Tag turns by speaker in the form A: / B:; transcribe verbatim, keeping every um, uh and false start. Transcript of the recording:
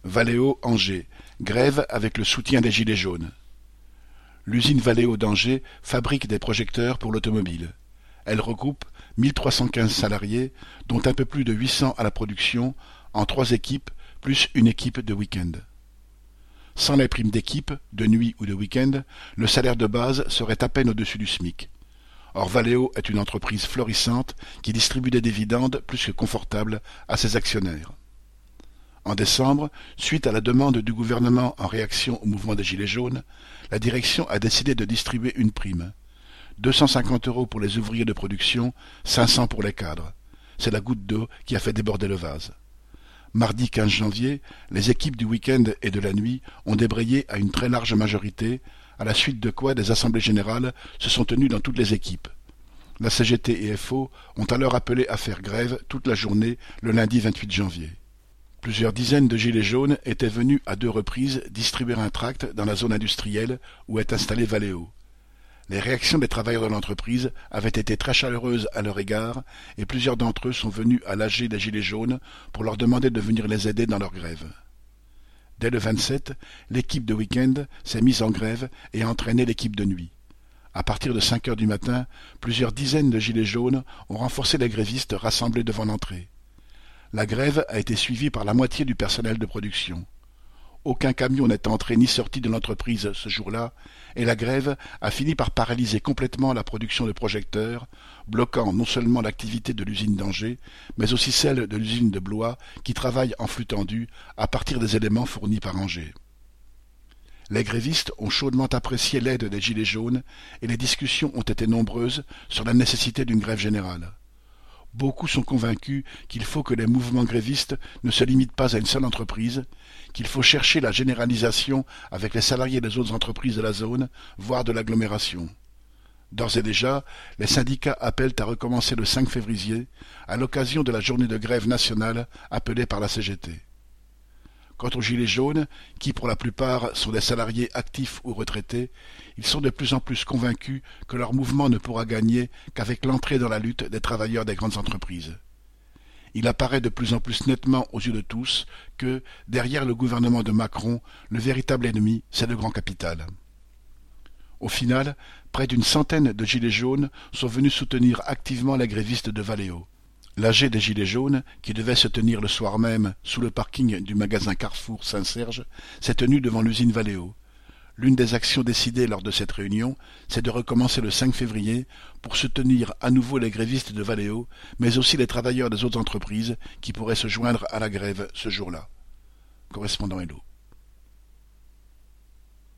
A: Valeo Angers, grève avec le soutien des Gilets jaunes. L'usine Valeo d'Angers fabrique des projecteurs pour l'automobile. Elle regroupe mille trois cent quinze salariés, dont un peu plus de huit cents à la production, en trois équipes, plus une équipe de week-end. Sans les primes d'équipe, de nuit ou de week-end, le salaire de base serait à peine au-dessus du SMIC. Or Valeo est une entreprise florissante qui distribue des dividendes plus que confortables à ses actionnaires. En décembre, suite à la demande du gouvernement en réaction au mouvement des Gilets jaunes, la direction a décidé de distribuer une prime. deux cent cinquante euros pour les ouvriers de production, cinq cents pour les cadres. C'est la goutte d'eau qui a fait déborder le vase. Mardi quinze janvier, les équipes du week-end et de la nuit ont débrayé à une très large majorité, à la suite de quoi des assemblées générales se sont tenues dans toutes les équipes. La C G T et F O ont alors appelé à faire grève toute la journée le lundi vingt-huit janvier. Plusieurs dizaines de gilets jaunes étaient venus à deux reprises distribuer un tract dans la zone industrielle où est installé Valeo. Les réactions des travailleurs de l'entreprise avaient été très chaleureuses à leur égard et plusieurs d'entre eux sont venus à l'A G des Gilets jaunes pour leur demander de venir les aider dans leur grève. Dès le vingt-sept, l'équipe de week-end s'est mise en grève et a entraîné l'équipe de nuit. À partir de cinq heures du matin, plusieurs dizaines de gilets jaunes ont renforcé les grévistes rassemblés devant l'entrée. La grève a été suivie par la moitié du personnel de production. Aucun camion n'est entré ni sorti de l'entreprise ce jour-là, et la grève a fini par paralyser complètement la production de projecteurs, bloquant non seulement l'activité de l'usine d'Angers, mais aussi celle de l'usine de Blois, qui travaille en flux tendu à partir des éléments fournis par Angers. Les grévistes ont chaudement apprécié l'aide des Gilets jaunes, et les discussions ont été nombreuses sur la nécessité d'une grève générale. Beaucoup sont convaincus qu'il faut que les mouvements grévistes ne se limitent pas à une seule entreprise, qu'il faut chercher la généralisation avec les salariés des autres entreprises de la zone, voire de l'agglomération. D'ores et déjà, les syndicats appellent à recommencer le cinq février, à l'occasion de la journée de grève nationale appelée par la C G T. Quant aux Gilets jaunes, qui pour la plupart sont des salariés actifs ou retraités, ils sont de plus en plus convaincus que leur mouvement ne pourra gagner qu'avec l'entrée dans la lutte des travailleurs des grandes entreprises. Il apparaît de plus en plus nettement aux yeux de tous que, derrière le gouvernement de Macron, le véritable ennemi, c'est le grand capital. Au final, près d'une centaine de Gilets jaunes sont venus soutenir activement les grévistes de Valeo. L'A G des Gilets jaunes, qui devait se tenir le soir même sous le parking du magasin Carrefour Saint-Serge, s'est tenue devant l'usine Valeo. L'une des actions décidées lors de cette réunion, c'est de recommencer le cinq février pour soutenir à nouveau les grévistes de Valeo, mais aussi les travailleurs des autres entreprises qui pourraient se joindre à la grève ce jour-là. Correspondant Hello.